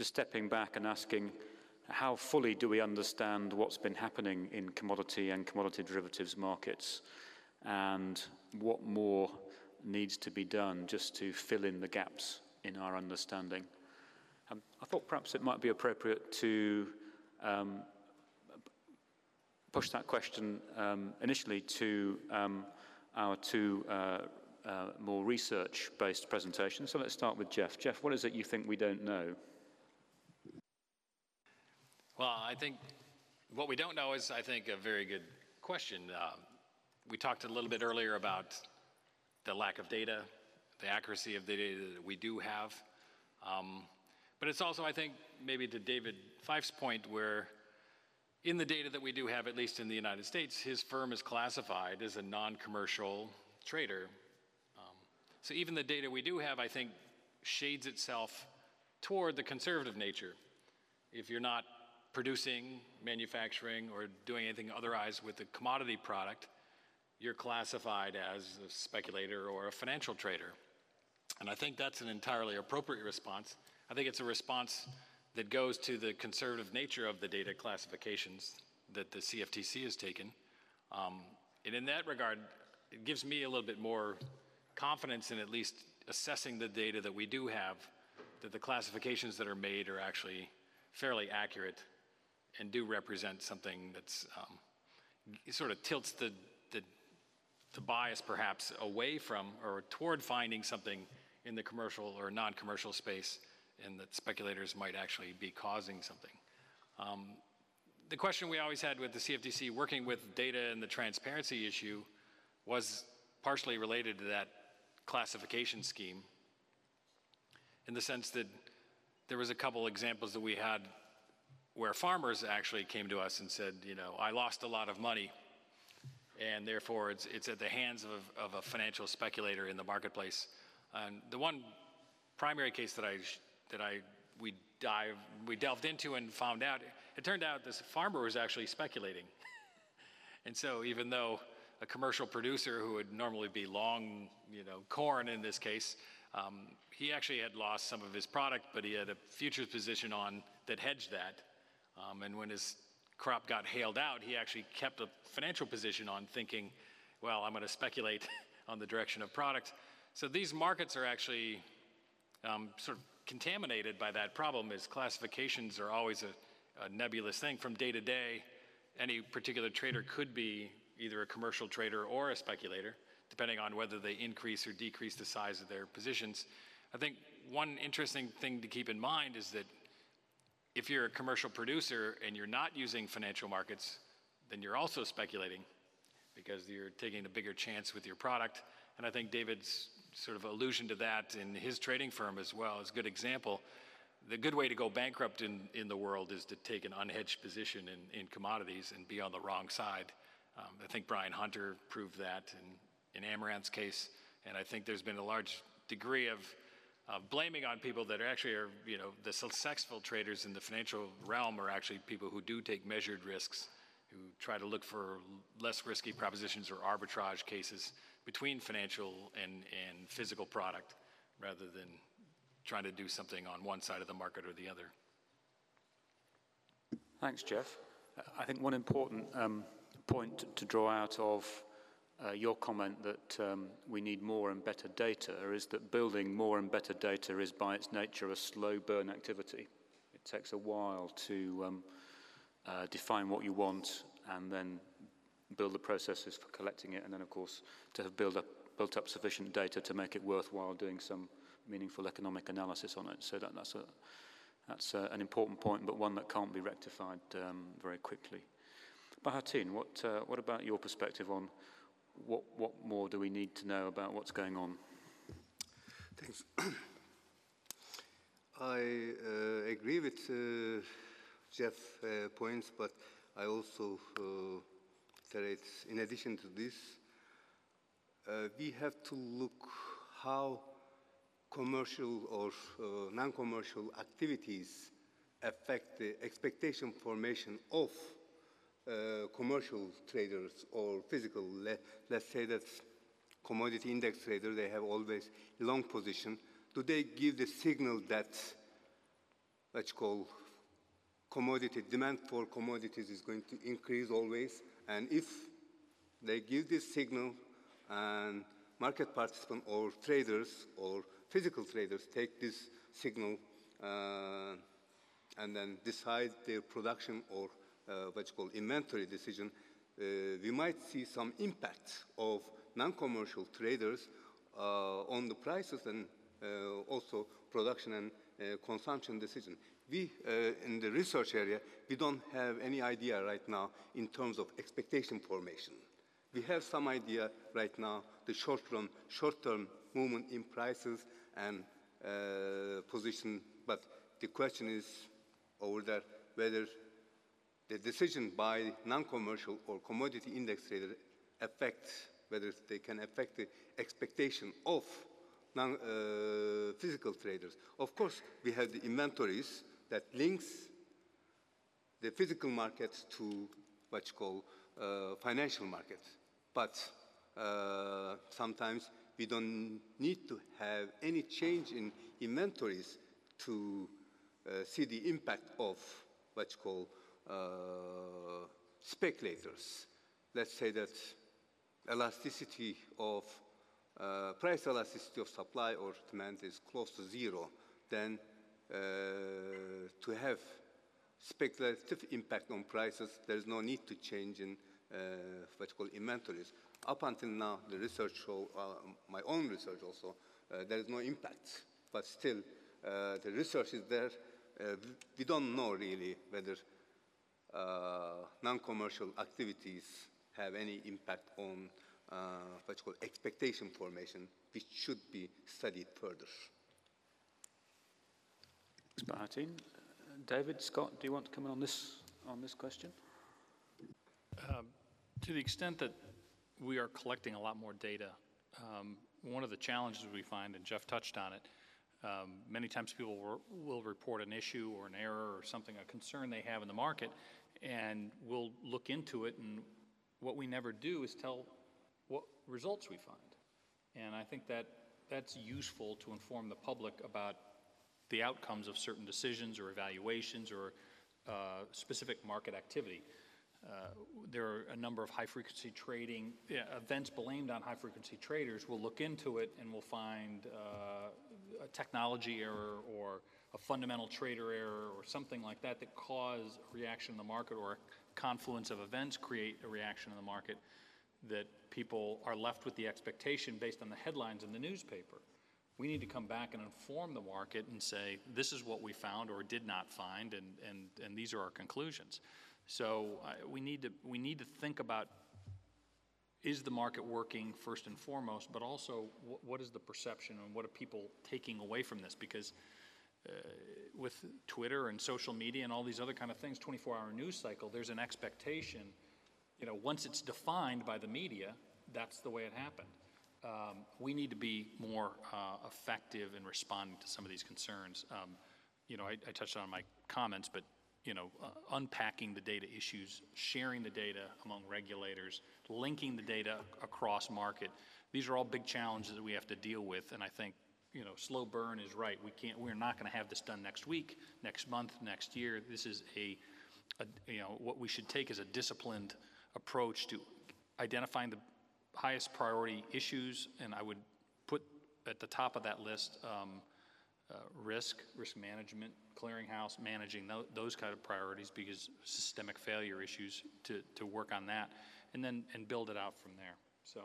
just stepping back and asking, how fully do we understand what's been happening in commodity and commodity derivatives markets, and what more needs to be done just to fill in the gaps in our understanding? I thought perhaps it might be appropriate to push that question initially to our two more research-based presentations. So let's start with Jeff. Jeff, what is it you think we don't know? Well, I think what we don't know is, I think, a very good question. We talked a little bit earlier about the lack of data, the accuracy of the data that we do have. But it's also, I think, maybe to David Fife's point, where in the data that we do have, at least in the United States, his firm is classified as a non-commercial trader. So even the data we do have, I think, shades itself toward the conservative nature. If you're not producing, manufacturing, or doing anything otherwise with a commodity product, you're classified as a speculator or a financial trader. And I think that's an entirely appropriate response. I think it's a response that goes to the conservative nature of the data classifications that the CFTC has taken. And in that regard, it gives me a little bit more confidence in at least assessing the data that we do have, that the classifications that are made are actually fairly accurate and do represent something that's sort of tilts the bias perhaps away from or toward finding something in the commercial or non-commercial space, and that speculators might actually be causing something. The question we always had with the CFTC working with data and the transparency issue was partially related to that classification scheme, in the sense that there was a couple examples that we had where farmers actually came to us and said, you know, I lost a lot of money, and therefore it's at the hands of a financial speculator in the marketplace. And the one primary case that we delved into and found out, it turned out this farmer was actually speculating. And so even though a commercial producer who would normally be long, you know, corn in this case, he actually had lost some of his product, but he had a futures position on that hedged that. And when his crop got hailed out, he actually kept a financial position on, thinking, well, I'm going to speculate on the direction of product. So these markets are actually sort of contaminated by that problem, as classifications are always a nebulous thing from day to day. Any particular trader could be either a commercial trader or a speculator, depending on whether they increase or decrease the size of their positions. I think one interesting thing to keep in mind is that if you're a commercial producer and you're not using financial markets, then you're also speculating, because you're taking a bigger chance with your product. And I think David's sort of allusion to that in his trading firm as well is a good example. The good way to go bankrupt in the world is to take an unhedged position in commodities and be on the wrong side. I think Brian Hunter proved that in Amaranth's case, and I think there's been a large degree of blaming on people that actually are, you know, the successful traders in the financial realm are actually people who do take measured risks, who try to look for less risky propositions or arbitrage cases between financial and physical product, rather than trying to do something on one side of the market or the other. Thanks, Jeff. I think one important point to draw out of your comment that we need more and better data is that building more and better data is by its nature a slow burn activity. It takes a while to define what you want and then build the processes for collecting it, and then of course to have built up sufficient data to make it worthwhile doing some meaningful economic analysis on it. So that's an important point, but one that can't be rectified very quickly. Bahattin, what about your perspective on what more do we need to know about what's going on? Thanks. I agree with Jeff's points, but I also say in addition to this, we have to look how commercial or non-commercial activities affect the expectation formation of commercial traders or physical. Let's say that commodity index traders, they have always long position. Do they give the signal that what you call commodity, demand for commodities is going to increase always. And if they give this signal and market participants or traders or physical traders take this signal and then decide their production or what you call inventory decision, we might see some impact of non-commercial traders on the prices and also production and consumption decision. We, in the research area, we don't have any idea right now in terms of expectation formation. We have some idea right now, the short-term movement in prices and position, but the question is over there whether the decision by non-commercial or commodity index trader whether they can affect the expectation of physical traders. Of course, we have the inventories that links the physical markets to what you call financial markets. But sometimes we don't need to have any change in inventories to see the impact of what you call speculators. Let's say that elasticity of price elasticity of supply or demand is close to zero, then to have speculative impact on prices, there's no need to change in what you call inventories. Up until now, the research show, my own research also, there is no impact. But still, the research is there. We don't know really whether non-commercial activities have any impact on what you call expectation formation, which should be studied further. Thanks, Bahattin. David, Scott, do you want to come in on this question? To the extent that we are collecting a lot more data, one of the challenges we find, and Jeff touched on it, many times people will report an issue or an error or something, a concern they have in the market, and we'll look into it, and what we never do is tell what results we find. And I think that that's useful to inform the public about the outcomes of certain decisions or evaluations or specific market activity. There are a number of high-frequency trading events blamed on high-frequency traders. We'll look into it and we'll find a technology error or a fundamental trader error or something like that that cause a reaction in the market, or a confluence of events create a reaction in the market that people are left with the expectation based on the headlines in the newspaper. We need to come back and inform the market and say, this is what we found or did not find, and these are our conclusions. So we need to think about, is the market working first and foremost, but also what is the perception and what are people taking away from this? Because with Twitter and social media and all these other kind of things, 24-hour news cycle, there's an expectation, once it's defined by the media, that's the way it happened. We need to be more effective in responding to some of these concerns. I touched on my comments, but unpacking the data issues, sharing the data among regulators, linking the data across market. These are all big challenges that we have to deal with, and I think slow burn is right. We're not going to have this done next week, next month, next year. This is what we should take as a disciplined approach to identifying the highest priority issues, and I would put at the top of that list risk management, clearinghouse, managing those kind of priorities, because systemic failure issues to work on that, and build it out from there. So.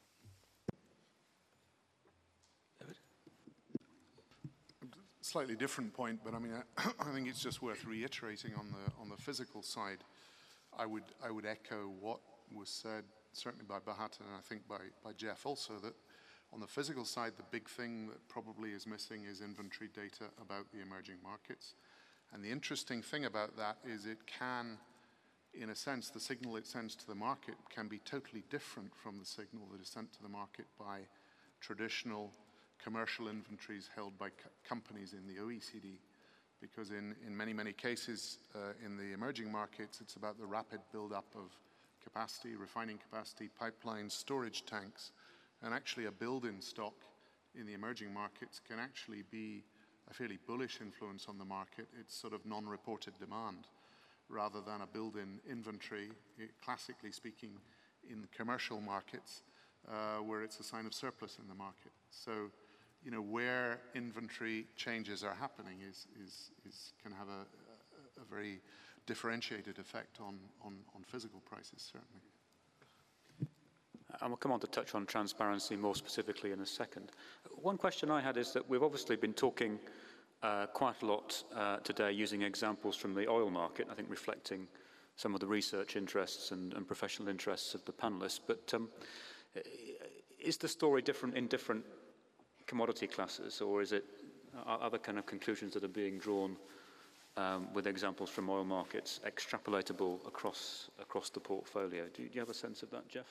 Slightly different point, but I mean, I think it's just worth reiterating on the physical side. I would echo what was said, certainly by Bahattin, and I think by Jeff also, that on the physical side, the big thing that probably is missing is inventory data about the emerging markets. And the interesting thing about that is it can, in a sense, the signal it sends to the market can be totally different from the signal that is sent to the market by traditional commercial inventories held by companies in the OECD. Because in many, many cases in the emerging markets, it's about the rapid buildup of capacity, refining capacity, pipelines, storage tanks, and actually a build-in stock in the emerging markets can actually be a fairly bullish influence on the market. It's sort of non-reported demand rather than a build-in inventory, classically speaking, in commercial markets, where it's a sign of surplus in the market. So, you know, where inventory changes are happening can have a very differentiated effect on physical prices, certainly. And we'll come on to touch on transparency more specifically in a second. One question I had is that we've obviously been talking quite a lot today using examples from the oil market, I think reflecting some of the research interests and professional interests of the panelists. But is the story different in different commodity classes, or is it other kind of conclusions that are being drawn with examples from oil markets extrapolatable across the portfolio? Do you have a sense of that, Jeff?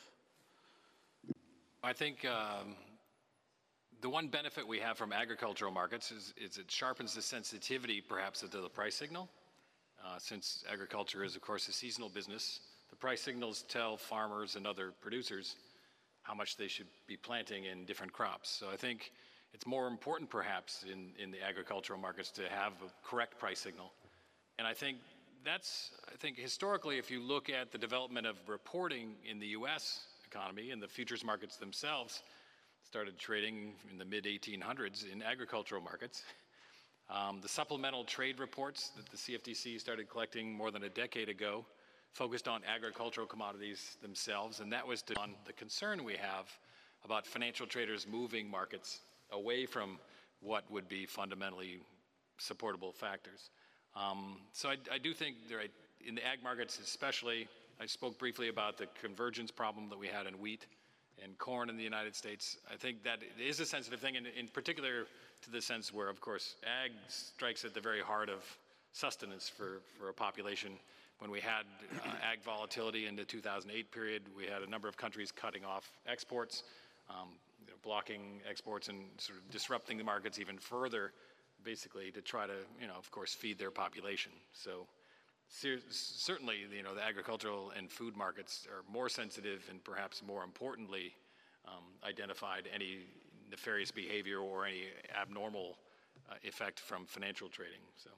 I think the one benefit we have from agricultural markets is it sharpens the sensitivity, perhaps, to the price signal. Since agriculture is, of course, a seasonal business, the price signals tell farmers and other producers how much they should be planting in different crops. So I think it's more important, perhaps, in the agricultural markets to have a correct price signal. And I think historically, if you look at the development of reporting in the U.S. economy, and the futures markets themselves started trading in the mid-1800s in agricultural markets. The supplemental trade reports that the CFTC started collecting more than a decade ago focused on agricultural commodities themselves, and that was on the concern we have about financial traders moving markets away from what would be fundamentally supportable factors. So I do think in the ag markets especially, I spoke briefly about the convergence problem that we had in wheat and corn in the United States. I think that is a sensitive thing, and in particular to the sense where, of course, ag strikes at the very heart of sustenance for a population. When we had ag volatility in the 2008 period, we had a number of countries cutting off exports, blocking exports and sort of disrupting the markets even further, basically to try to, of course, feed their population. So certainly, the agricultural and food markets are more sensitive and perhaps more importantly identified any nefarious behavior or any abnormal effect from financial trading. So,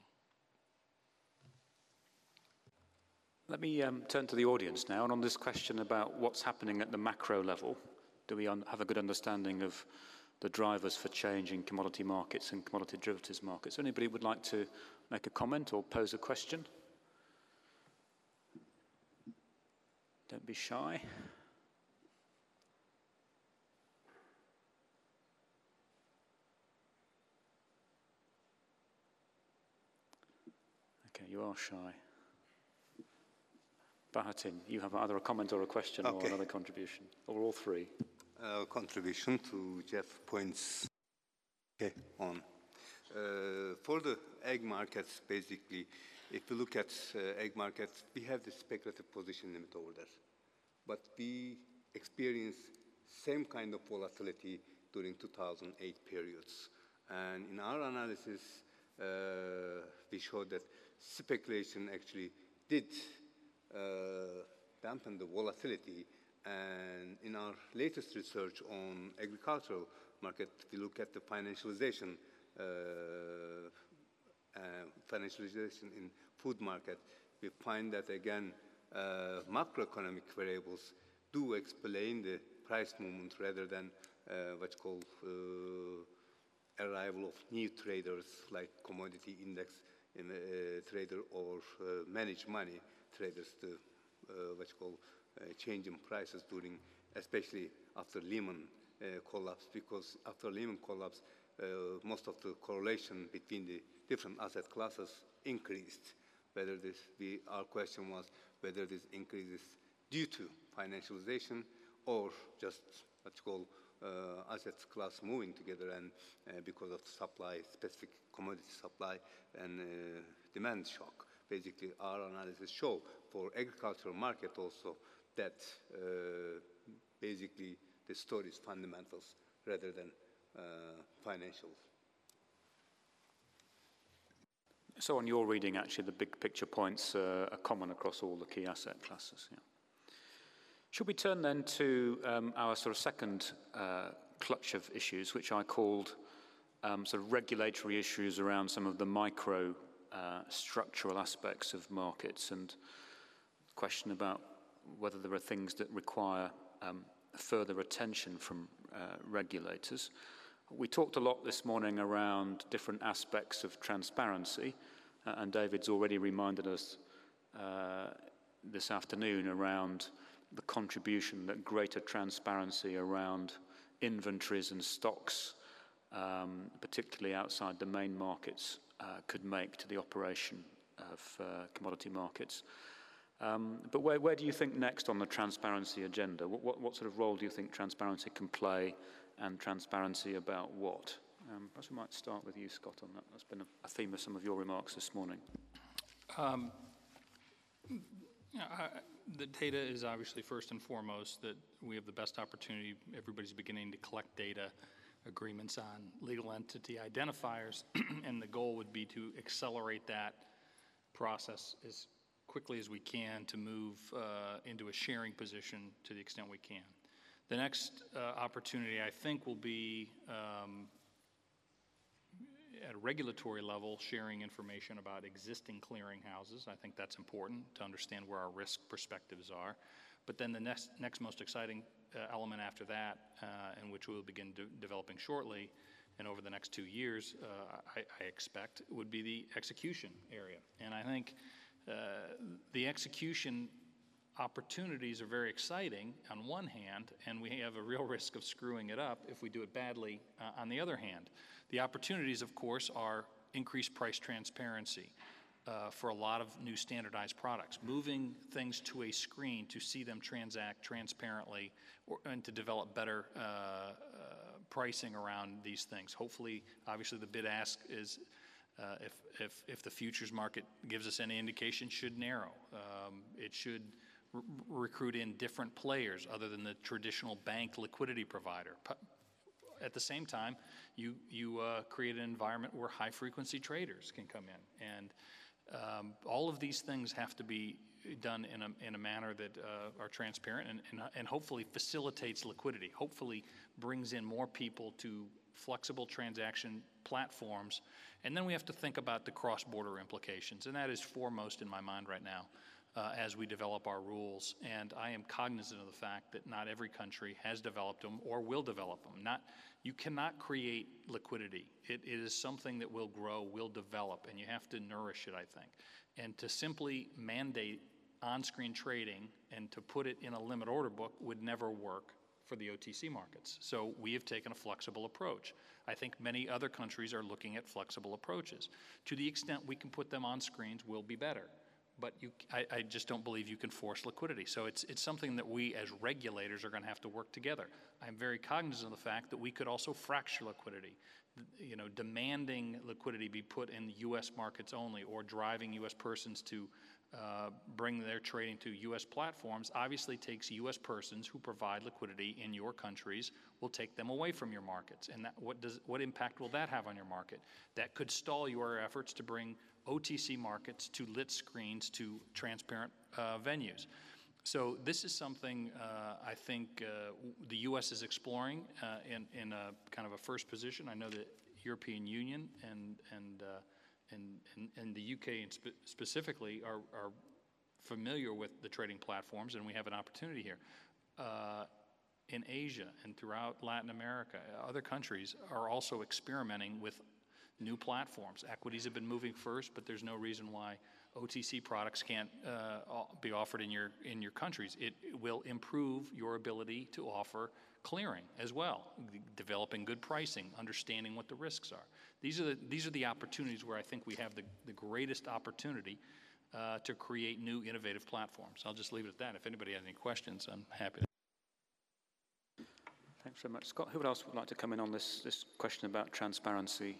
let me turn to the audience now, and on this question about what's happening at the macro level, do we have a good understanding of the drivers for change in commodity markets and commodity derivatives markets? Anybody would like to make a comment or pose a question? Don't be shy. Okay, you are shy. Bahattin, you have either a comment or a question or another contribution, or all three. Contribution to Jeff's points. Okay, on. For the egg markets, basically, if you look at egg markets, we have the speculative position limit over there. But we experienced same kind of volatility during 2008 periods. And in our analysis, we showed that speculation actually did dampen the volatility. And in our latest research on agricultural market, we look at the financialization in food market. We find that, again, macroeconomic variables do explain the price movement rather than what's called arrival of new traders like commodity index trader or managed money traders to what's called change in prices during, especially after Lehman collapse, because after Lehman collapse, most of the correlation between the different asset classes increased. Our question was whether this increase is due to financialization or just what's called asset class moving together and because of supply, specific commodity supply and demand shock. Basically, our analysis show for agricultural market also that basically the story is fundamentals rather than financials. So on your reading, actually, the big picture points are common across all the key asset classes. Yeah. Should we turn then to our sort of second clutch of issues, which I called sort of regulatory issues around some of the micro structural aspects of markets, and question about whether there are things that require further attention from regulators. We talked a lot this morning around different aspects of transparency, and David's already reminded us this afternoon around the contribution that greater transparency around inventories and stocks, particularly outside the main markets, could make to the operation of commodity markets. But where do you think next on the transparency agenda? What sort of role do you think transparency can play, and transparency about what? Perhaps we might start with you, Scott, on that. That's been a theme of some of your remarks this morning. The data is obviously first and foremost, that we have the best opportunity. Everybody's beginning to collect data, agreements on legal entity identifiers, and the goal would be to accelerate that process as quickly as we can to move into a sharing position to the extent we can. The next opportunity, I think, will be at a regulatory level, sharing information about existing clearinghouses. I think that's important to understand where our risk perspectives are. But then the next most exciting element after that, and which we'll begin developing shortly, and over the next 2 years, I expect, would be the execution area. And I think the execution opportunities are very exciting on one hand, and we have a real risk of screwing it up if we do it badly on the other hand. The opportunities, of course, are increased price transparency for a lot of new standardized products, moving things to a screen to see them transact transparently, and to develop better pricing around these things. Hopefully, obviously, the bid-ask is, if the futures market gives us any indication, should narrow. It should recruit in different players other than the traditional bank liquidity provider. At the same time, you create an environment where high-frequency traders can come in. And all of these things have to be done in a manner that are transparent and hopefully facilitates liquidity, hopefully brings in more people to flexible transaction platforms. And then we have to think about the cross-border implications, and that is foremost in my mind right now as we develop our rules. And I am cognizant of the fact that not every country has developed them or will develop them. You cannot create liquidity. It is something that will grow, will develop, and you have to nourish it, I think. And to simply mandate on-screen trading and to put it in a limit order book would never work for the OTC markets. So we have taken a flexible approach. I think many other countries are looking at flexible approaches. To the extent we can put them on screens, will be better. But I just don't believe you can force liquidity. So it's something that we as regulators are going to have to work together. I'm very cognizant of the fact that we could also fracture liquidity. Demanding liquidity be put in the U.S. markets only, or driving U.S. persons to bring their trading to U.S. platforms obviously takes U.S. persons who provide liquidity in your countries, will take them away from your markets. And what impact will that have on your market? That could stall your efforts to bring OTC markets to lit screens to transparent venues. So this is something I think the U.S. is exploring in a kind of a first position. I know the European Union and the U.K. specifically are familiar with the trading platforms, and we have an opportunity here. In Asia and throughout Latin America, other countries are also experimenting with new platforms. Equities have been moving first, but there's no reason why OTC products can't be offered in your countries. It will improve your ability to offer clearing as well, developing good pricing, understanding what the risks are. These are the opportunities where I think we have the greatest opportunity to create new innovative platforms. I'll just leave it at that. If anybody has any questions, I'm happy to. Thanks very much. Scott, who else would like to come in on this question about transparency?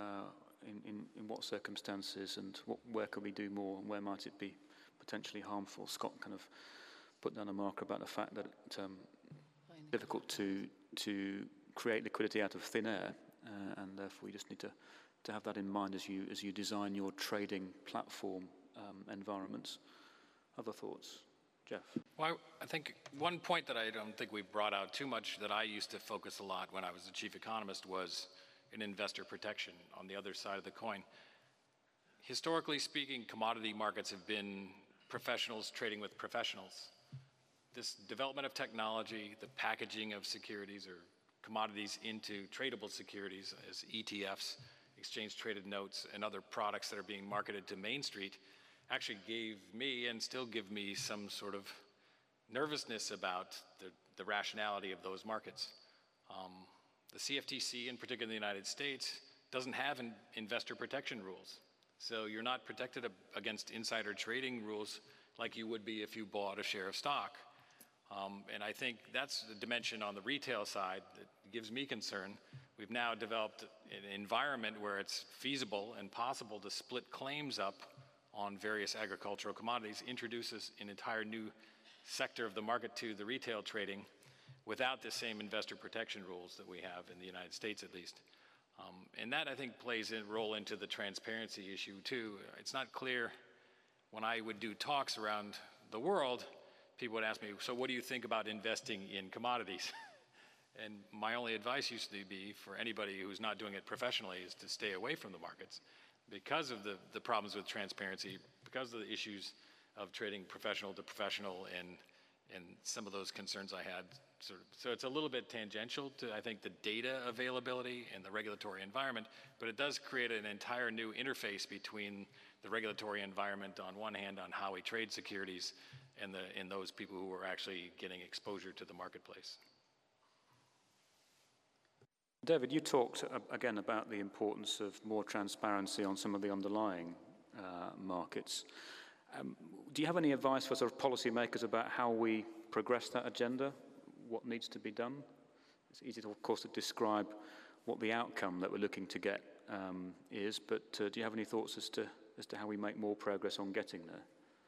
In what circumstances, and where could we do more, and where might it be potentially harmful? Scott kind of put down a marker about the fact that it's difficult to create liquidity out of thin air, and therefore you just need to have that in mind as you design your trading platform environments. Other thoughts? Jeff? Well, I think one point that I don't think we've brought out too much that I used to focus a lot when I was the chief economist was and investor protection on the other side of the coin. Historically speaking, commodity markets have been professionals trading with professionals. This development of technology, the packaging of securities or commodities into tradable securities as ETFs, exchange-traded notes, and other products that are being marketed to Main Street actually gave me and still give me some sort of nervousness about the rationality of those markets. The CFTC, in particular in the United States, doesn't have investor protection rules. So you're not protected against insider trading rules like you would be if you bought a share of stock. And I think that's the dimension on the retail side that gives me concern. We've now developed an environment where it's feasible and possible to split claims up on various agricultural commodities, introduces an entire new sector of the market to the retail trading without the same investor protection rules that we have in the United States, at least. And that, I think, plays a role into the transparency issue, too. It's not clear when I would do talks around the world, people would ask me, so what do you think about investing in commodities? And my only advice used to be for anybody who's not doing it professionally is to stay away from the markets because of the problems with transparency, because of the issues of trading professional to professional and some of those concerns I had. So it's a little bit tangential to, I think, the data availability and the regulatory environment, but it does create an entire new interface between the regulatory environment on one hand on how we trade securities and those people who are actually getting exposure to the marketplace. David, you talked again about the importance of more transparency on some of the underlying markets. Do you have any advice for sort of policymakers about how we progress that agenda? What needs to be done? It's easy, of course, to describe what the outcome that we're looking to get is, but do you have any thoughts as to how we make more progress on getting there?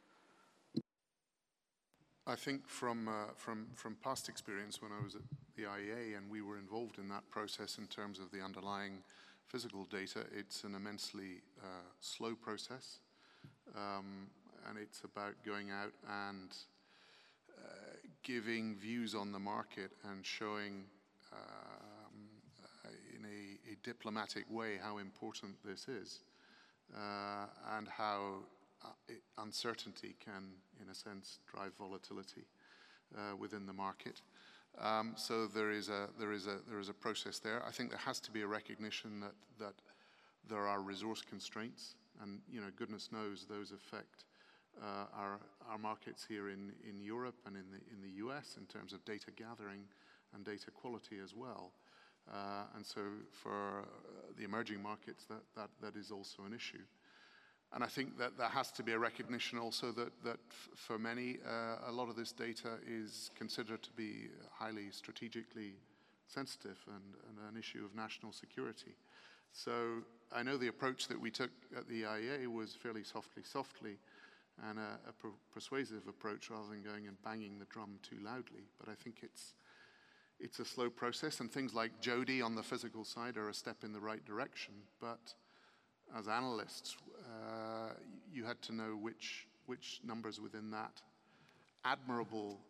I think from past experience when I was at the IEA and we were involved in that process in terms of the underlying physical data, it's an immensely slow process, and it's about going out and giving views on the market and showing in a diplomatic way how important this is and how uncertainty can, in a sense, drive volatility within the market. So there is a process there. I think there has to be a recognition that there are resource constraints, and goodness knows those affect our markets here in Europe and in the US in terms of data gathering and data quality as well. And so for the emerging markets, that is also an issue. And I think that there has to be a recognition also that for many, a lot of this data is considered to be highly strategically sensitive and an issue of national security. So I know the approach that we took at the IEA was fairly softly, and a persuasive approach rather than going and banging the drum too loudly. But I think it's a slow process, and things like Jody on the physical side are a step in the right direction. But as analysts, you had to know which numbers within that admirable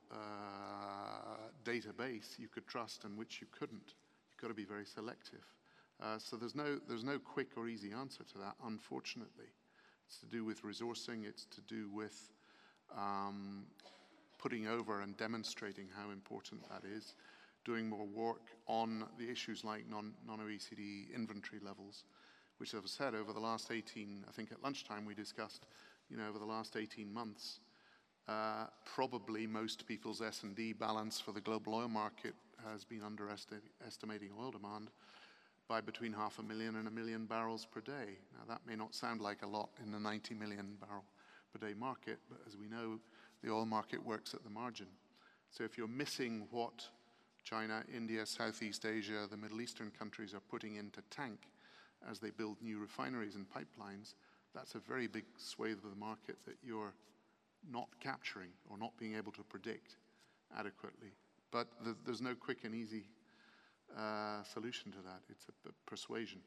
database you could trust and which you couldn't. You've got to be very selective. So there's no quick or easy answer to that, unfortunately. It's to do with resourcing. It's to do with putting over and demonstrating how important that is, doing more work on the issues like non-OECD inventory levels, which I've said over the last 18, I think at lunchtime we discussed, over the last 18 months, probably most people's S&D balance for the global oil market has been underestimating oil demand by between 500,000 and 1 million barrels per day. Now that may not sound like a lot in the 90 million barrel per day market, but as we know, the oil market works at the margin. So if you're missing what China, India, Southeast Asia, the Middle Eastern countries are putting into tank as they build new refineries and pipelines, that's a very big swathe of the market that you're not capturing or not being able to predict adequately. But there's no quick and easy solution to that. It's a persuasion.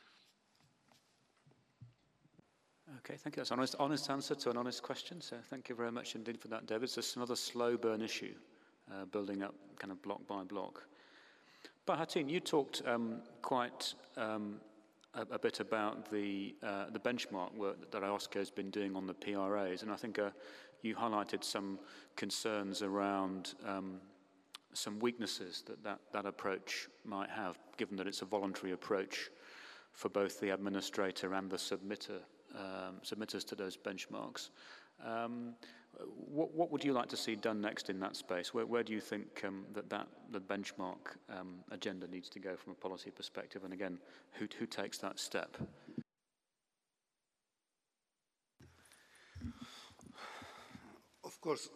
Okay, thank you. That's an honest answer to an honest question. So thank you very much indeed for that, David. It's just another slow burn issue, building up kind of block by block. Bahattin, you talked quite a bit about the benchmark work that IOSCO has been doing on the PRAs, and I think you highlighted some concerns around some weaknesses that approach might have, given that it's a voluntary approach for both the administrator and the submitters to those benchmarks. What would you like to see done next in that space? Where do you think the benchmark agenda needs to go from a policy perspective? And again, who takes that step? Of course,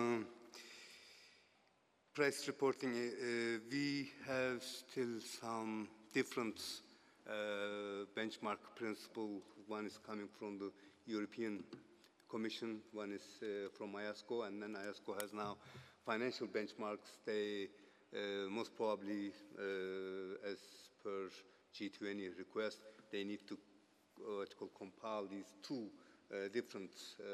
price reporting, we have still some different benchmark principle. One is coming from the European Commission, one is from IOSCO, and then IOSCO has now financial benchmarks. They most probably, as per G20 request, they need to compile these two different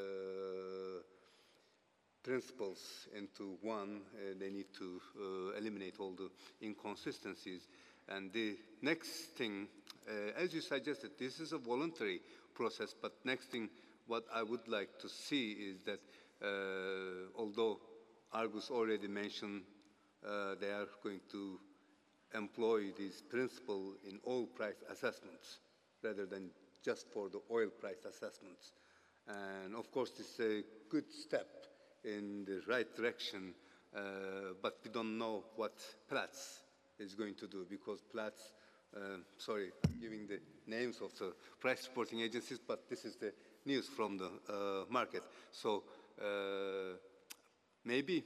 principles into one. They need to eliminate all the inconsistencies. And the next thing, as you suggested, this is a voluntary process, but next thing, what I would like to see is that although Argus already mentioned they are going to employ this principle in all price assessments rather than just for the oil price assessments. And of course, this is a good step in the right direction, but we don't know what Platts is going to do, because Platts, sorry, I'm giving the names of the price reporting agencies, but this is the news from the market. So maybe,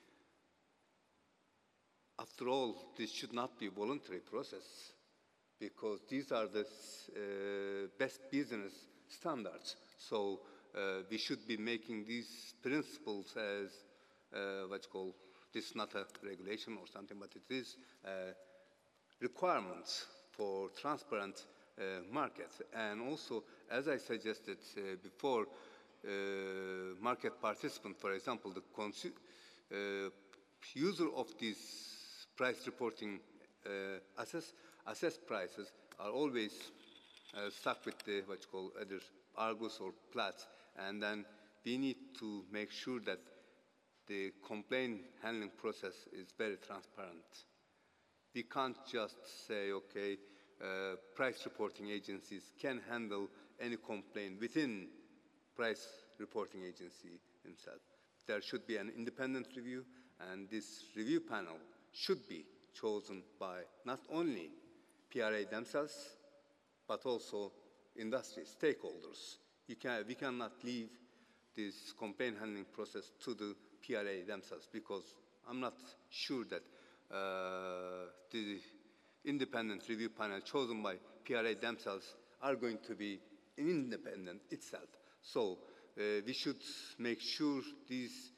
after all, this should not be a voluntary process, because these are the best business standards. So we should be making these principles as what's called, this is not a regulation or something, but it is requirements for transparent markets. And also, as I suggested before, market participant, for example, the user of these price reporting assessed prices are always stuck with the what's called either Argus or Platts, and then we need to make sure that the complaint handling process is very transparent. We can't just say, okay, price reporting agencies can handle any complaint within price reporting agency himself. There should be an independent review, and this review panel should be chosen by not only PRA themselves, but also industry stakeholders. We cannot leave this complaint handling process to the PRA themselves, because I'm not sure that the independent review panel chosen by PRA themselves are going to be independent itself. So we should make sure these,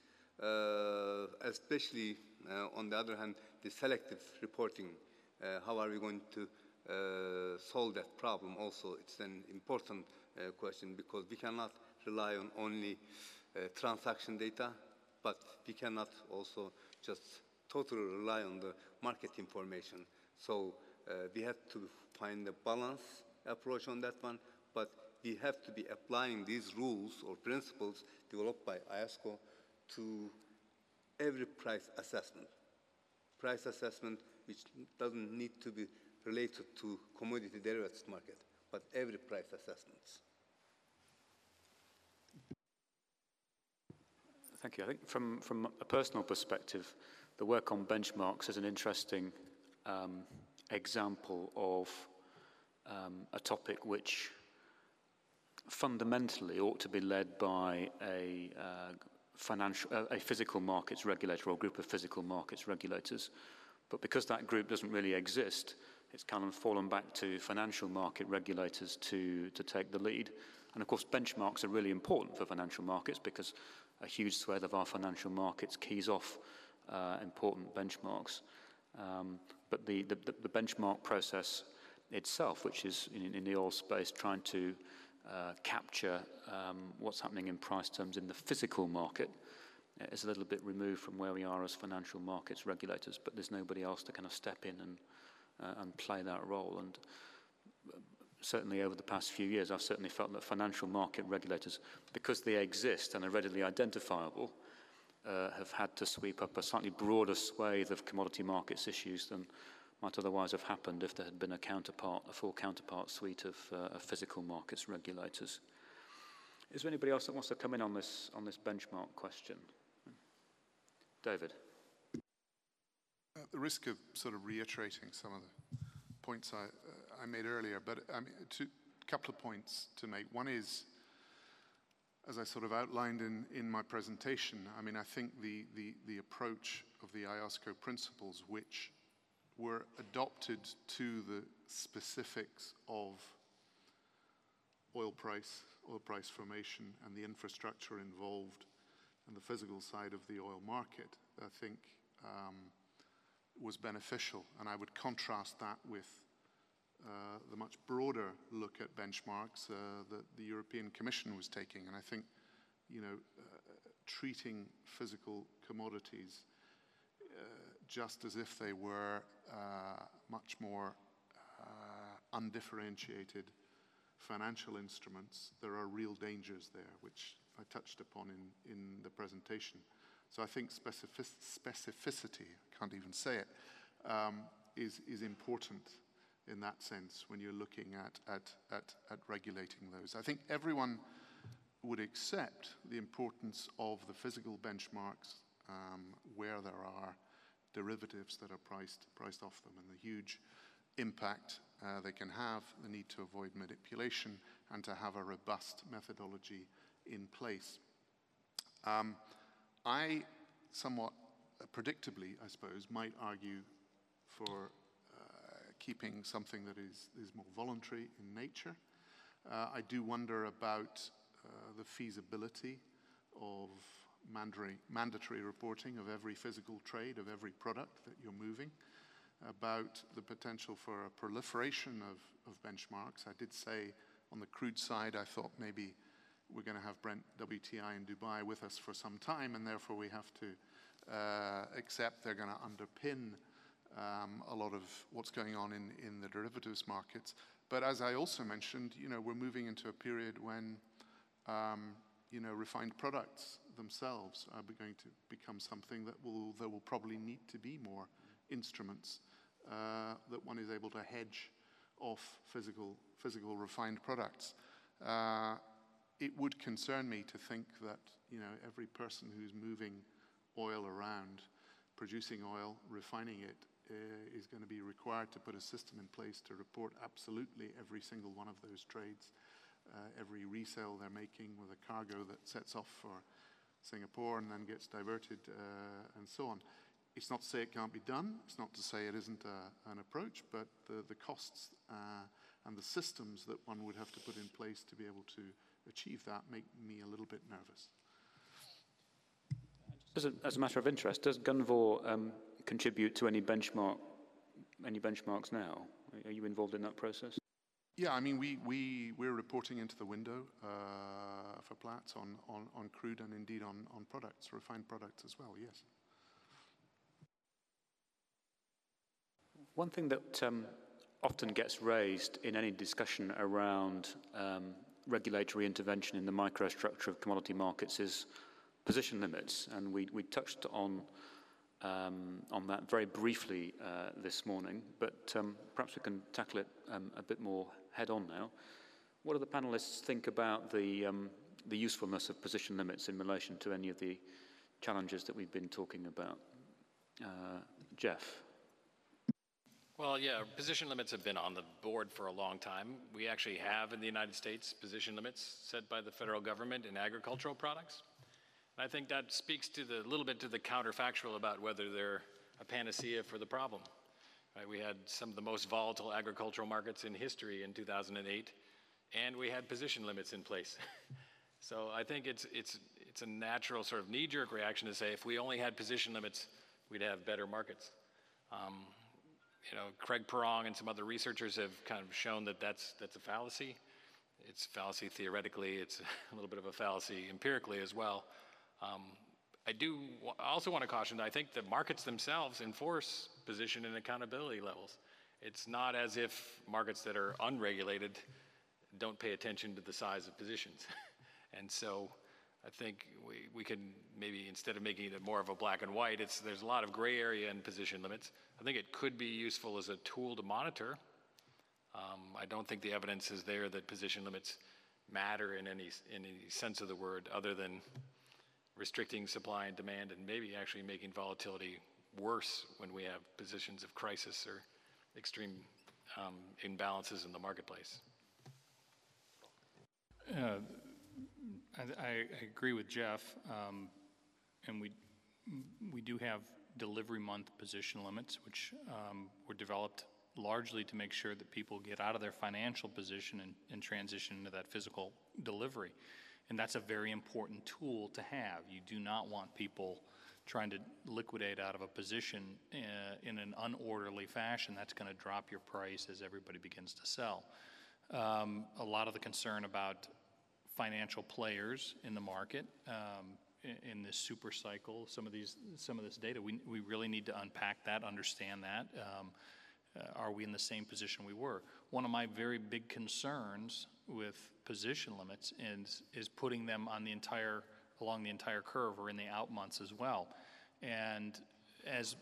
especially on the other hand, the selective reporting, how are we going to solve that problem also? It's an important question, because we cannot rely on only transaction data, but we cannot also just totally rely on the market information. So we have to find a balanced approach on that one, but we have to be applying these rules or principles developed by IOSCO to every price assessment. Price assessment which doesn't need to be related to commodity derivatives market, but every price assessments. Thank you. I think from a personal perspective, the work on benchmarks is an interesting example of a topic which fundamentally ought to be led by a physical markets regulator or group of physical markets regulators. But because that group doesn't really exist, it's kind of fallen back to financial market regulators to take the lead. And of course, benchmarks are really important for financial markets, because a huge swathe of our financial markets keys off important benchmarks. But the benchmark process itself, which is in the oil space, trying to capture what's happening in price terms in the physical market, is a little bit removed from where we are as financial markets regulators, but there's nobody else to kind of step in and play that role. And certainly over the past few years, I've certainly felt that financial market regulators, because they exist and are readily identifiable, have had to sweep up a slightly broader swathe of commodity markets issues than might otherwise have happened if there had been a full counterpart suite of physical markets regulators. Is there anybody else that wants to come in on this benchmark question? David. At the risk of sort of reiterating some of the points I made earlier, but I mean, a couple of points to make. One is, as I sort of outlined in my presentation, I mean, I think the approach of the IOSCO principles, which were adopted to the specifics of oil price formation and the infrastructure involved and the physical side of the oil market, I think was beneficial. And I would contrast that with the much broader look at benchmarks that the European Commission was taking. And I think, treating physical commodities just as if they were much more undifferentiated financial instruments, there are real dangers there, which I touched upon in the presentation. So I think specificity, I can't even say it, is important in that sense when you're looking at regulating those. I think everyone would accept the importance of the physical benchmarks where there are derivatives that are priced off them, and the huge impact they can have, the need to avoid manipulation, and to have a robust methodology in place. I somewhat predictably, I suppose, might argue for keeping something that is more voluntary in nature. I do wonder about the feasibility of mandatory reporting of every physical trade, of every product that you're moving, about the potential for a proliferation of benchmarks. I did say on the crude side, I thought maybe we're going to have Brent WTI in Dubai with us for some time, and therefore we have to accept they're going to underpin a lot of what's going on in the derivatives markets. But as I also mentioned, we're moving into a period when refined products themselves are going to become something that there will probably need to be more instruments that one is able to hedge off physical refined products. It would concern me to think that every person who's moving oil around, producing oil, refining it, is going to be required to put a system in place to report absolutely every single one of those trades, every resale they're making with a cargo that sets off for Singapore and then gets diverted and so on. It's not to say it can't be done. It's not to say it isn't an approach, but the costs and the systems that one would have to put in place to be able to achieve that make me a little bit nervous. As a matter of interest, does Gunvor contribute to any benchmarks now? Are you involved in that process? Yeah, I mean, we're reporting into the window for Platts on crude and indeed on products, refined products as well, yes. One thing that often gets raised in any discussion around regulatory intervention in the microstructure of commodity markets is position limits, and we touched on that very briefly this morning, but perhaps we can tackle it a bit more head-on now. What do the panelists think about the usefulness of position limits in relation to any of the challenges that we've been talking about? Jeff? Well, yeah, position limits have been on the board for a long time. We actually have in the United States position limits set by the federal government in agricultural products. And I think that speaks to a little bit to the counterfactual about whether they're a panacea for the problem. Right, we had some of the most volatile agricultural markets in history in 2008, and we had position limits in place. So I think it's a natural sort of knee-jerk reaction to say if we only had position limits, we'd have better markets. Craig Perrong and some other researchers have kind of shown that that's a fallacy. It's a fallacy theoretically. It's a little bit of a fallacy empirically as well. also want to caution that I think the markets themselves enforce position and accountability levels. It's not as if markets that are unregulated don't pay attention to the size of positions. And so I think we can maybe, instead of making it more of a black and white, there's a lot of gray area in position limits. I think it could be useful as a tool to monitor. I don't think the evidence is there that position limits matter in any sense of the word, other than restricting supply and demand and maybe actually making volatility worse when we have positions of crisis or extreme imbalances in the marketplace. I agree with Jeff, and we do have delivery month position limits, which were developed largely to make sure that people get out of their financial position and transition into that physical delivery. And that's a very important tool to have. You do not want people trying to liquidate out of a position in an unorderly fashion. That's going to drop your price as everybody begins to sell. A lot of the concern about financial players in the market in this super cycle, some of this data, we really need to unpack that, understand that. Are we in the same position we were? One of my very big concerns with position limits is putting them on along the entire curve or in the out months as well. And as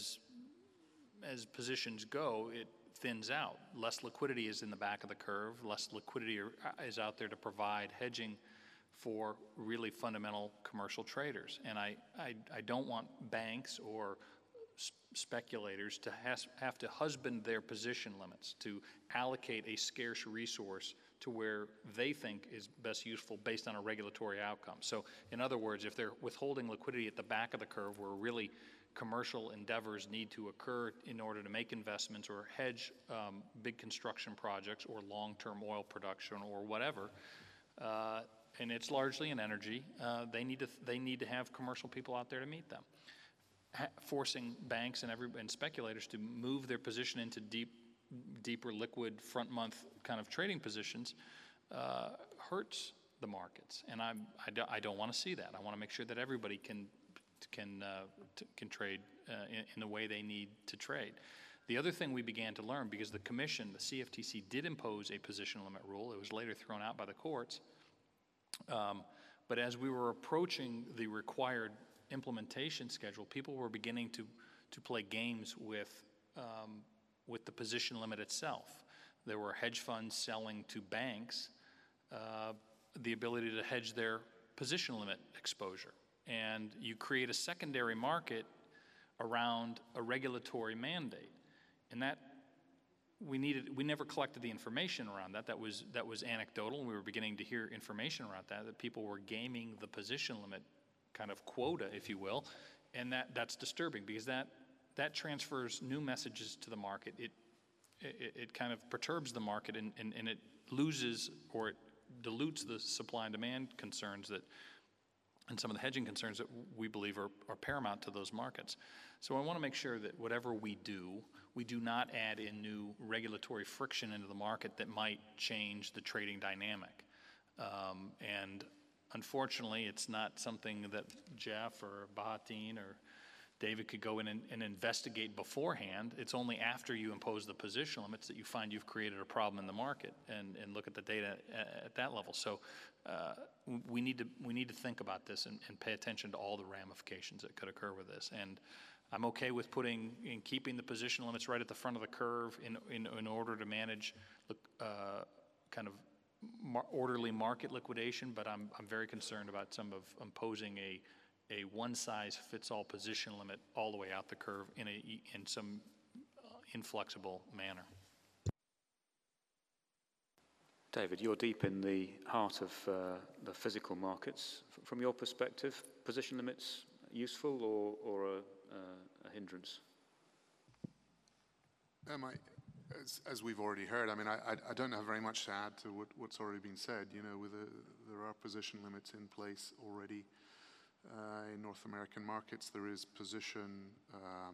positions go, it thins out. Less liquidity is in the back of the curve. Less liquidity is out there to provide hedging for really fundamental commercial traders. And I don't want banks or speculators to have to husband their position limits, to allocate a scarce resource to where they think is best useful based on a regulatory outcome. So in other words, if they're withholding liquidity at the back of the curve where really commercial endeavors need to occur in order to make investments or hedge big construction projects or long-term oil production or whatever, and it's largely in energy, they need to have commercial people out there to meet them. Forcing banks and speculators to move their position into deeper liquid front month kind of trading positions hurts the markets, and I don't want to see that. I want to make sure that everybody can trade in the way they need to trade. The other thing we began to learn, because the commission, the CFTC, did impose a position limit rule. It was later thrown out by the courts. But as we were approaching the required implementation schedule, people were beginning to play games with the position limit itself. There were hedge funds selling to banks the ability to hedge their position limit exposure. And you create a secondary market around a regulatory mandate. And that we never collected the information around that. That was anecdotal, and we were beginning to hear information around that people were gaming the position limit kind of quota, if you will, and that's disturbing, because that transfers new messages to the market. It kind of perturbs the market, and it loses or it dilutes the supply and demand concerns and some of the hedging concerns that we believe are paramount to those markets. So I want to make sure that whatever we do not add in new regulatory friction into the market that might change the trading dynamic. And unfortunately, it's not something that Jeff or Bahattin or David could go in and investigate beforehand. It's only after you impose the position limits that you find you've created a problem in the market and look at the data at that level. So we need to think about this and pay attention to all the ramifications that could occur with this. And I'm okay with keeping the position limits right at the front of the curve in order to manage the kind of orderly market liquidation, but I'm very concerned about some of imposing a one-size-fits-all position limit all the way out the curve in some inflexible manner. David, you're deep in the heart of the physical markets. From your perspective, position limits useful or a hindrance? As we've already heard, I mean, I don't have very much to add to what's already been said. You know, there are position limits in place already in North American markets. There is position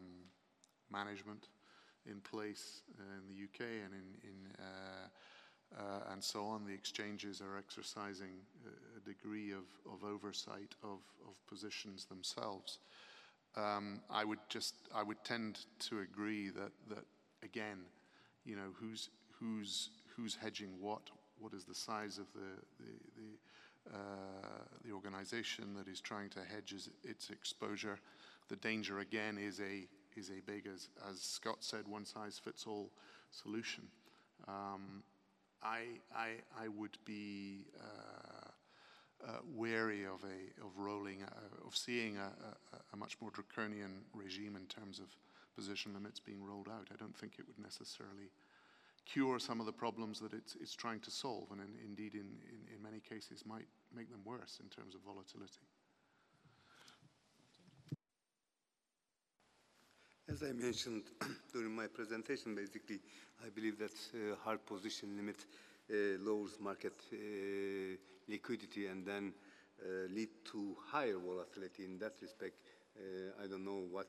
management in place in the UK and in and so on. The exchanges are exercising a degree of oversight of positions themselves. I would tend to agree that again, you know, who's hedging what is the size of the organization that is trying to hedge its exposure. The danger again is a big, as Scott said, one-size-fits-all solution. I would be wary of seeing a much more draconian regime in terms of position limits being rolled out. I don't think it would necessarily cure some of the problems that it's trying to solve, and indeed in many cases might make them worse in terms of volatility. As I mentioned during my presentation, basically, I believe that hard position limit lowers market liquidity and then lead to higher volatility. In that respect, I don't know what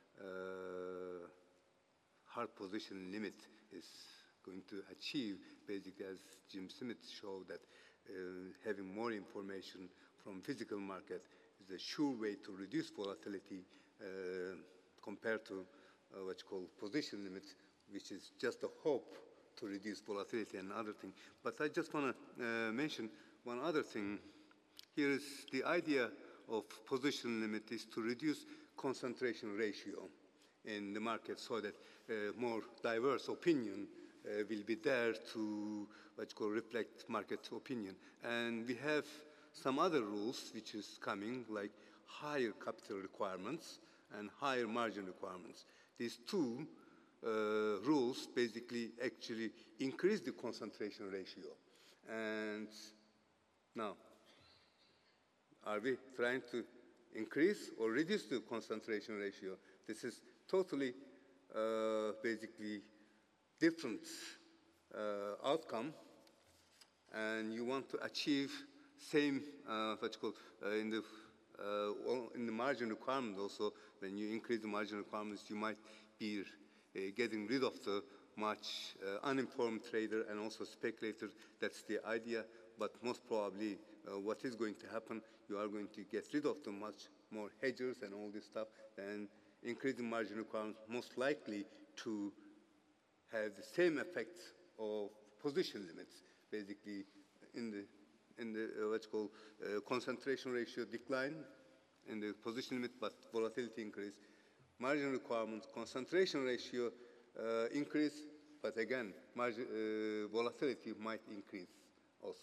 hard position limit is going to achieve. Basically, as Jim Smith showed, that having more information from physical market is a sure way to reduce volatility compared to what's called position limits, which is just a hope to reduce volatility and other thing. But I just want to mention one other thing. Here is the idea of position limit is to reduce concentration ratio in the market so that more diverse opinion will be there to what's called reflect market opinion. And we have some other rules which is coming, like higher capital requirements and higher margin requirements. These two rules basically actually increase the concentration ratio. And now, are we trying to increase or reduce the concentration ratio? This is totally basically different outcome, and you want to achieve same what's called in the margin requirement also. When you increase the margin requirements, you might be getting rid of the much uninformed trader and also speculator. That's the idea. But most probably, what is going to happen, you are going to get rid of the much more hedgers and all this stuff, and increasing margin requirements most likely to have the same effect of position limits, basically in the what's called concentration ratio decline in the position limit, but volatility increase. Margin requirements, concentration ratio increase, but again, volatility might increase also.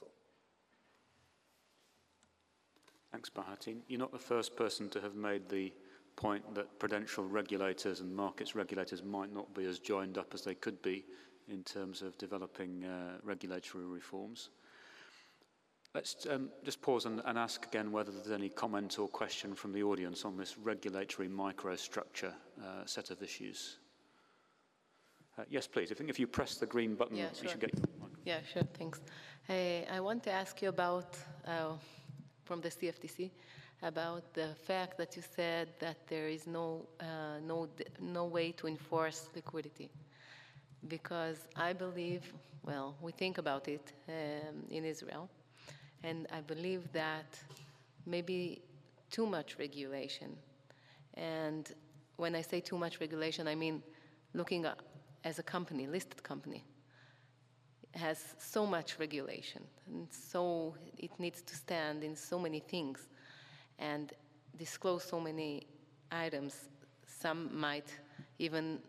Thanks, Bahattin. You're not the first person to have made the point that prudential regulators and markets regulators might not be as joined up as they could be in terms of developing regulatory reforms. Let's just pause and ask again whether there's any comment or question from the audience on this regulatory microstructure set of issues. Yes, please. I think if you press the green button, yeah, sure. You should get your microphone. Yeah, sure, thanks. I want to ask you about, from the CFTC, about the fact that you said that there is no way to enforce liquidity. Because I believe, well, we think about it in Israel, and I believe that maybe too much regulation. And when I say too much regulation, I mean looking at, as a company, listed company, has so much regulation, and so it needs to stand in so many things and disclose so many items. Some might even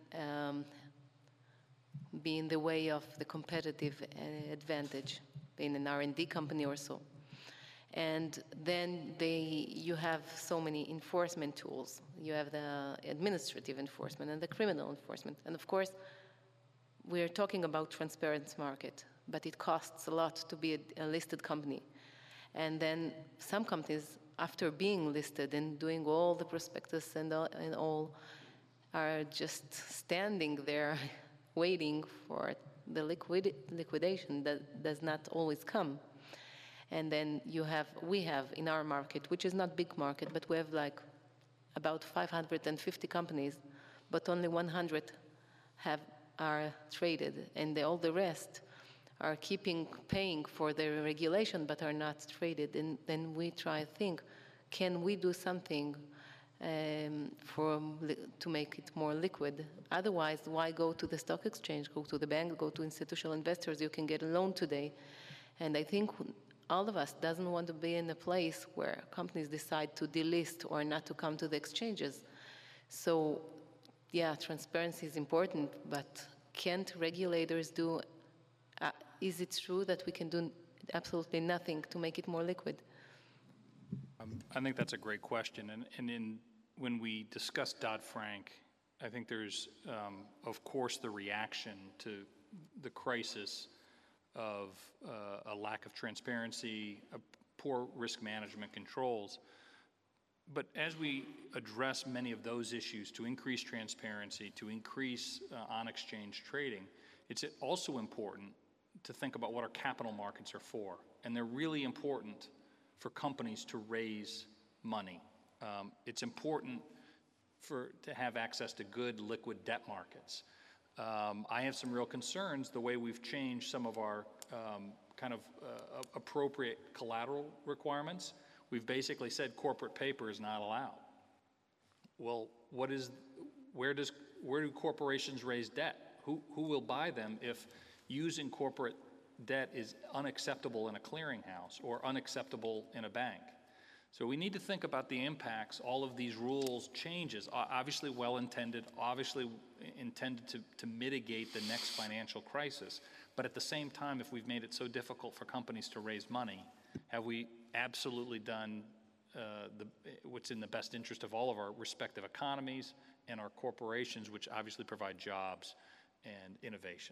be in the way of the competitive advantage in an R&D company or so. And then you have so many enforcement tools. You have the administrative enforcement and the criminal enforcement. And of course, we're talking about transparent market, but it costs a lot to be a listed company. And then some companies, after being listed and doing all the prospectus and all, are just standing there waiting for the liquidation that does not always come. And then we have in our market, which is not big market, but we have like about 550 companies, but only 100 are traded, and all the rest are paying for their regulation but are not traded. And then we try to think, can we do something to make it more liquid? Otherwise, why go to the stock exchange, go to the bank, go to institutional investors? You can get a loan today. And I think all of us doesn't want to be in a place where companies decide to delist or not to come to the exchanges. So, yeah, transparency is important, but can't regulators do, is it true that we can do absolutely nothing to make it more liquid? I think that's a great question. And when we discuss Dodd-Frank, I think there's, of course, the reaction to the crisis of a lack of transparency, poor risk management controls. But as we address many of those issues to increase transparency, to increase on-exchange trading, it's also important to think about what our capital markets are for. And they're really important for companies to raise money. It's important to have access to good liquid debt markets. I have some real concerns the way we've changed some of our appropriate collateral requirements. We've basically said corporate paper is not allowed. Well, where do corporations raise debt? Who will buy them if using corporate debt is unacceptable in a clearinghouse or unacceptable in a bank? So we need to think about the impacts all of these rules changes, obviously well-intended, obviously intended to mitigate the next financial crisis. But at the same time, if we've made it so difficult for companies to raise money, have we absolutely done what's in the best interest of all of our respective economies and our corporations, which obviously provide jobs and innovation?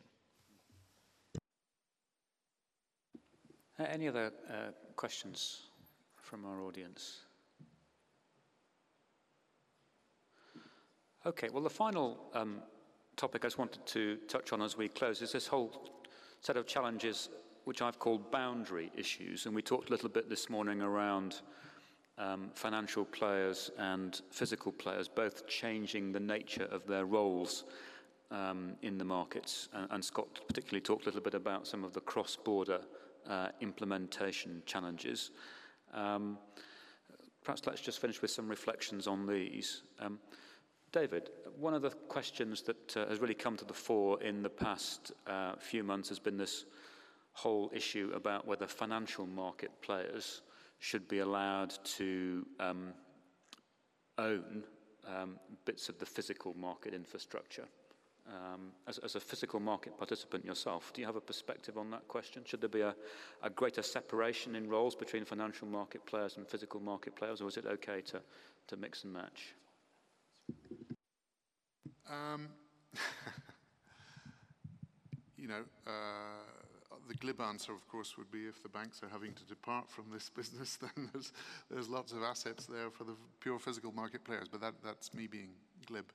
Any other questions from our audience? Okay, well, the final topic I just wanted to touch on as we close is this whole set of challenges which I've called boundary issues. And we talked a little bit this morning around financial players and physical players, both changing the nature of their roles in the markets. And Scott particularly talked a little bit about some of the cross-border implementation challenges. Perhaps let's just finish with some reflections on these. David, one of the questions that has really come to the fore in the past few months has been this whole issue about whether financial market players should be allowed to own bits of the physical market infrastructure. As a physical market participant yourself, do you have a perspective on that question? Should there be a greater separation in roles between financial market players and physical market players, or is it okay to mix and match? The glib answer, of course, would be if the banks are having to depart from this business, then there's lots of assets there for the pure physical market players, but that's me being glib.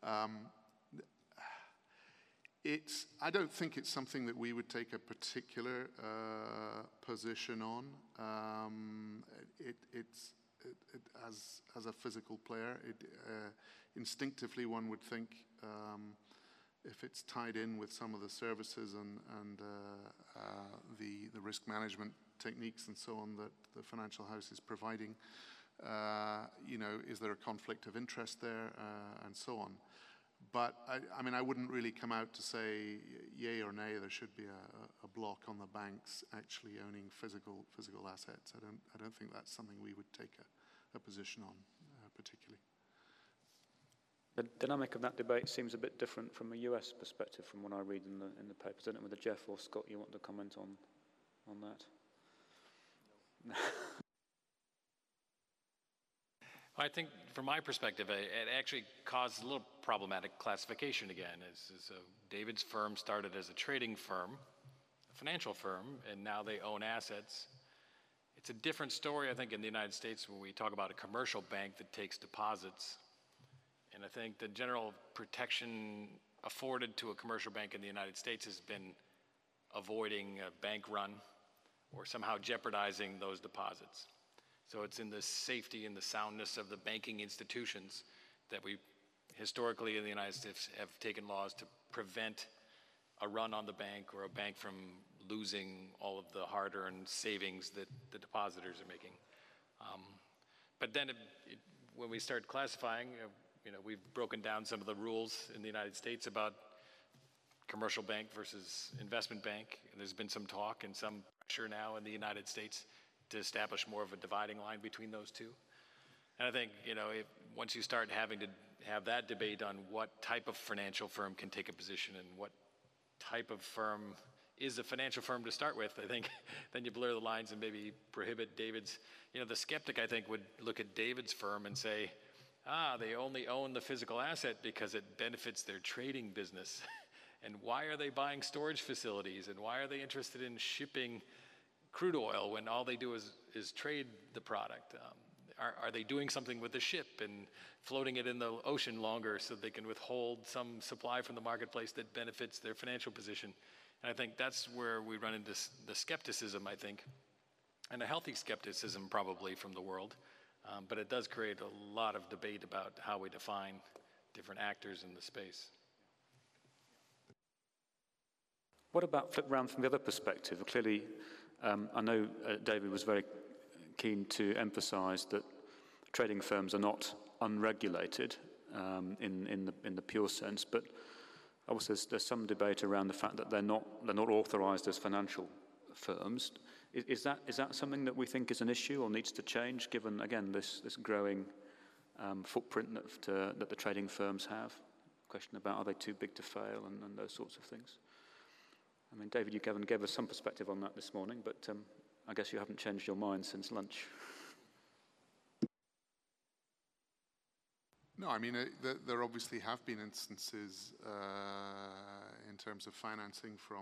I don't think it's something that we would take a particular position on. As a physical player, instinctively one would think if it's tied in with some of the services and the risk management techniques and so on that the financial house is providing, is there a conflict of interest there and so on. But I wouldn't really come out to say yay or nay. There should be a block on the banks actually owning physical assets. I don't think that's something we would take a position on particularly. The dynamic of that debate seems a bit different from a US perspective from what I read in the papers. I don't know whether Jeff or Scott you want to comment on that. No. I think from my perspective, it actually caused a little problematic classification again. So David's firm started as a trading firm, a financial firm, and now they own assets. It's a different story, I think, in the United States when we talk about a commercial bank that takes deposits. And I think the general protection afforded to a commercial bank in the United States has been avoiding a bank run or somehow jeopardizing those deposits. So it's in the safety and the soundness of the banking institutions that we historically in the United States have taken laws to prevent a run on the bank or a bank from losing all of the hard-earned savings that the depositors are making. But then when we start classifying, we've broken down some of the rules in the United States about commercial bank versus investment bank. And there's been some talk and some pressure now in the United States to establish more of a dividing line between those two. And I think, once you start having to have that debate on what type of financial firm can take a position and what type of firm is a financial firm to start with, I think then you blur the lines and maybe prohibit David's. The skeptic, I think, would look at David's firm and say, they only own the physical asset because it benefits their trading business. And why are they buying storage facilities? And why are they interested in shipping crude oil when all they do is trade the product? Are they doing something with the ship and floating it in the ocean longer so they can withhold some supply from the marketplace that benefits their financial position? And I think that's where we run into the skepticism, I think, and a healthy skepticism probably from the world. But it does create a lot of debate about how we define different actors in the space. What about flip around from the other perspective? Clearly, I know David was very keen to emphasize that trading firms are not unregulated in the pure sense, but also there's some debate around the fact that they're not authorized as financial firms. Is that something that we think is an issue or needs to change, given, again, this growing footprint that the trading firms have? Question about, are they too big to fail, and those sorts of things. I mean, David, you gave us some perspective on that this morning, but I guess you haven't changed your mind since lunch. No, I mean, there obviously have been instances in terms of financing from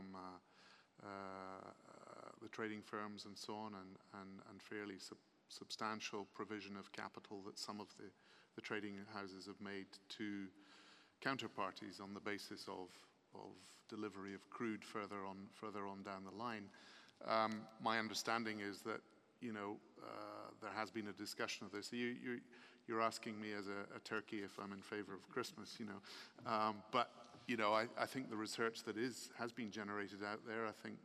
the trading firms and so on, and fairly substantial provision of capital that some of the trading houses have made to counterparties on the basis of delivery of crude further on down the line. My understanding is that there has been a discussion of this. You're asking me as a Turkey if I'm in favor of Christmas, but I think the research that has been generated out there, I think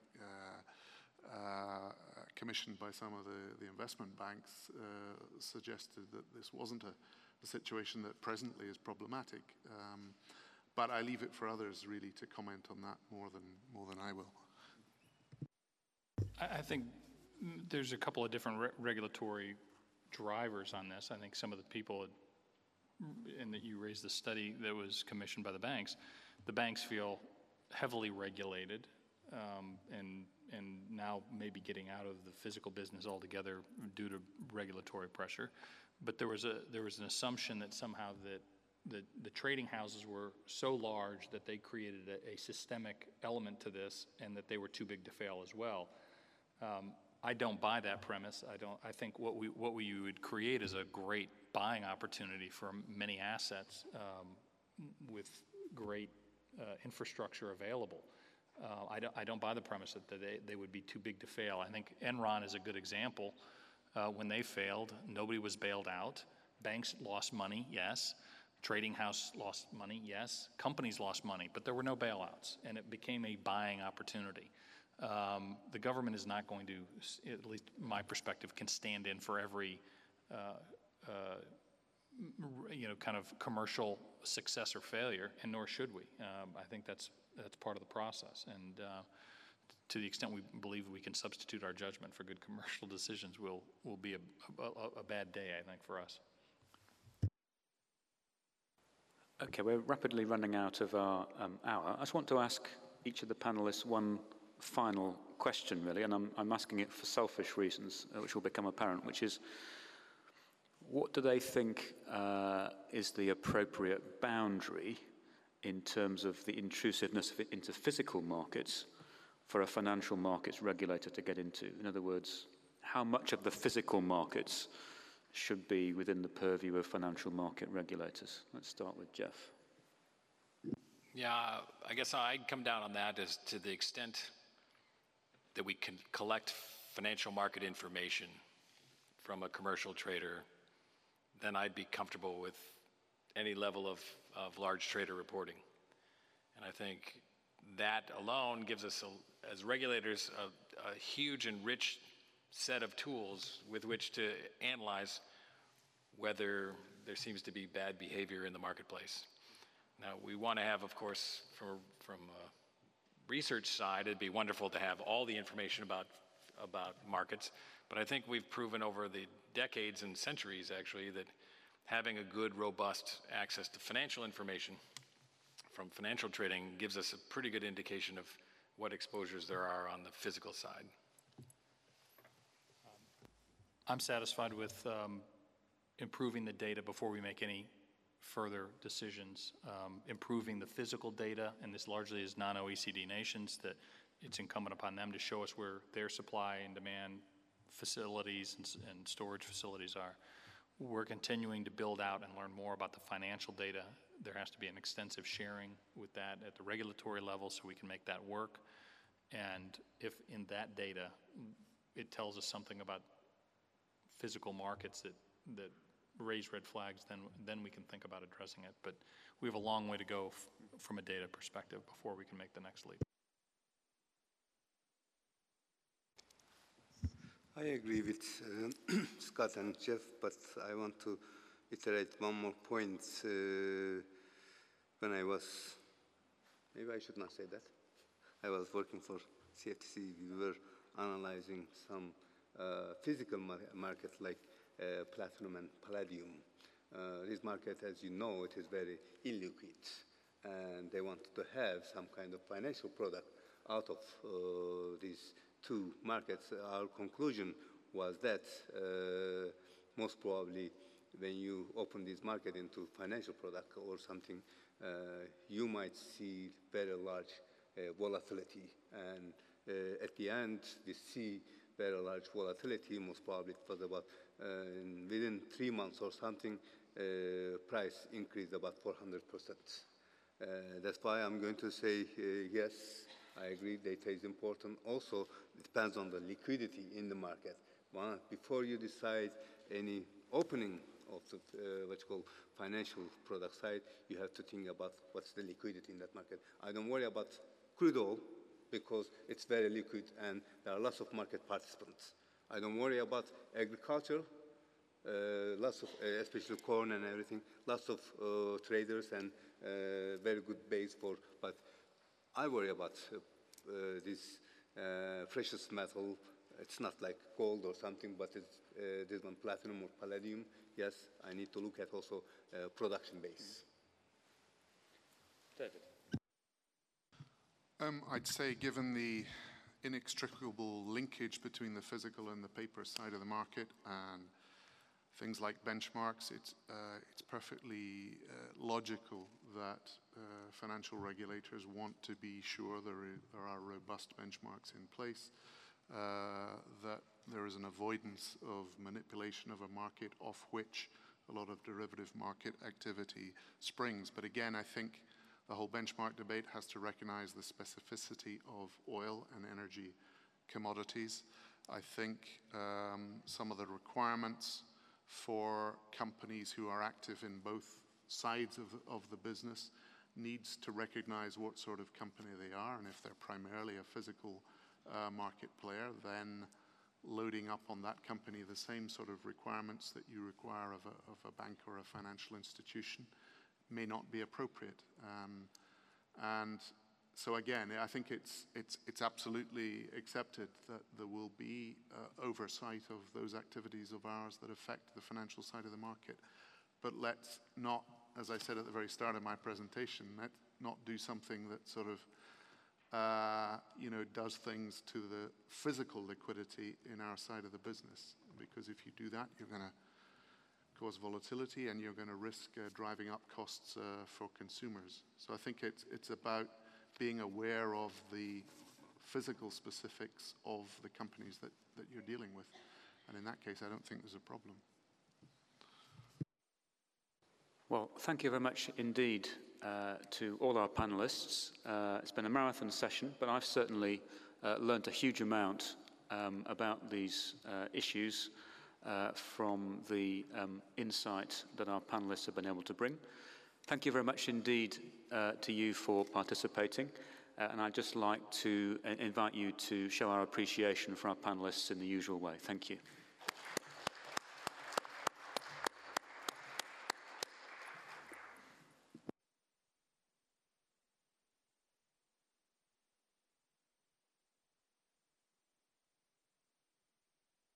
commissioned by some of the investment banks, suggested that this wasn't a situation that presently is problematic. But I leave it for others really to comment on that more than I will. I think there's a couple of different regulatory drivers on this. I think some of the people, and that you raised the study that was commissioned by the banks feel heavily regulated, and now maybe getting out of the physical business altogether due to regulatory pressure. But there was an assumption that somehow that the trading houses were so large that they created a systemic element to this, and that they were too big to fail as well. I don't buy that premise. I think what we would create is a great buying opportunity for many assets with great infrastructure available. I don't buy the premise that they would be too big to fail. I think Enron is a good example. When they failed, nobody was bailed out. Banks lost money, yes. Trading house lost money, yes. Companies lost money, but there were no bailouts, and it became a buying opportunity. The government is not going to, at least my perspective, can stand in for every kind of commercial success or failure, and nor should we. I think that's part of the process, and to the extent we believe we can substitute our judgment for good commercial decisions, will be a bad day, I think, for us. Okay, we're rapidly running out of our hour. I just want to ask each of the panelists one final question, really, and I'm asking it for selfish reasons, which will become apparent, which is, what do they think is the appropriate boundary in terms of the intrusiveness of it into physical markets for a financial markets regulator to get into? In other words, how much of the physical markets should be within the purview of financial market regulators? Let's start with Jeff. Yeah, I guess I'd come down on that as to the extent that we can collect financial market information from a commercial trader, then I'd be comfortable with any level of large trader reporting. And I think that alone gives us as regulators, a huge and rich set of tools with which to analyze whether there seems to be bad behavior in the marketplace. Now, we want to have, of course, from a research side, it'd be wonderful to have all the information about markets, but I think we've proven over the decades and centuries, actually, that having a good, robust access to financial information from financial trading gives us a pretty good indication of what exposures there are on the physical side. I'm satisfied with improving the data before we make any further decisions, improving the physical data, and this largely is non-OECD nations, that it's incumbent upon them to show us where their supply and demand facilities and storage facilities are. We're continuing to build out and learn more about the financial data. There has to be an extensive sharing with that at the regulatory level so we can make that work. And if in that data it tells us something about physical markets that raise red flags, then we can think about addressing it. But we have a long way to go from a data perspective before we can make the next leap. I agree with Scott and Jeff, but I want to iterate one more point. When I was, maybe I should not say that. I was working for CFTC. We were analyzing some physical markets like platinum and palladium. This market, as you know, it is very illiquid, and they wanted to have some kind of financial product out of these two markets. Our conclusion was that most probably when you open this market into financial product or something, you might see very large volatility. And at the end, we see very large volatility. Most probably it was about within 3 months or something, price increased about 400%. That's why I'm going to say yes, I agree, data is important. Also, it depends on the liquidity in the market. Before you decide any opening of the what's called financial product side, you have to think about what's the liquidity in that market. I don't worry about crude oil because it's very liquid and there are lots of market participants. I don't worry about agriculture, lots of, especially corn and everything, lots of traders and very good base for, but I worry about this precious metal. It's not like gold or something, but it's this one platinum or palladium. Yes, I need to look at also production base. David. I'd say given the inextricable linkage between the physical and the paper side of the market and things like benchmarks, it's perfectly logical that financial regulators want to be sure there are robust benchmarks in place, that there is an avoidance of manipulation of a market off which a lot of derivative market activity springs. But again, I think the whole benchmark debate has to recognize the specificity of oil and energy commodities. I think some of the requirements for companies who are active in both sides of the business needs to recognize what sort of company they are, and if they're primarily a physical market player, then loading up on that company the same sort of requirements that you require of a bank or a financial institution may not be appropriate. And so again, I think it's absolutely accepted that there will be oversight of those activities of ours that affect the financial side of the market. But let's not, as I said at the very start of my presentation, let's not do something that sort of does things to the physical liquidity in our side of the business. Because if you do that, you're going to cause volatility and you're going to risk driving up costs for consumers. So I think it's about being aware of the physical specifics of the companies that you're dealing with. And in that case, I don't think there's a problem. Well, thank you very much indeed to all our panelists. It's been a marathon session, but I've certainly learned a huge amount about these issues from the insight that our panelists have been able to bring. Thank you very much indeed to you for participating. and I'd just like to invite you to show our appreciation for our panelists in the usual way. Thank you.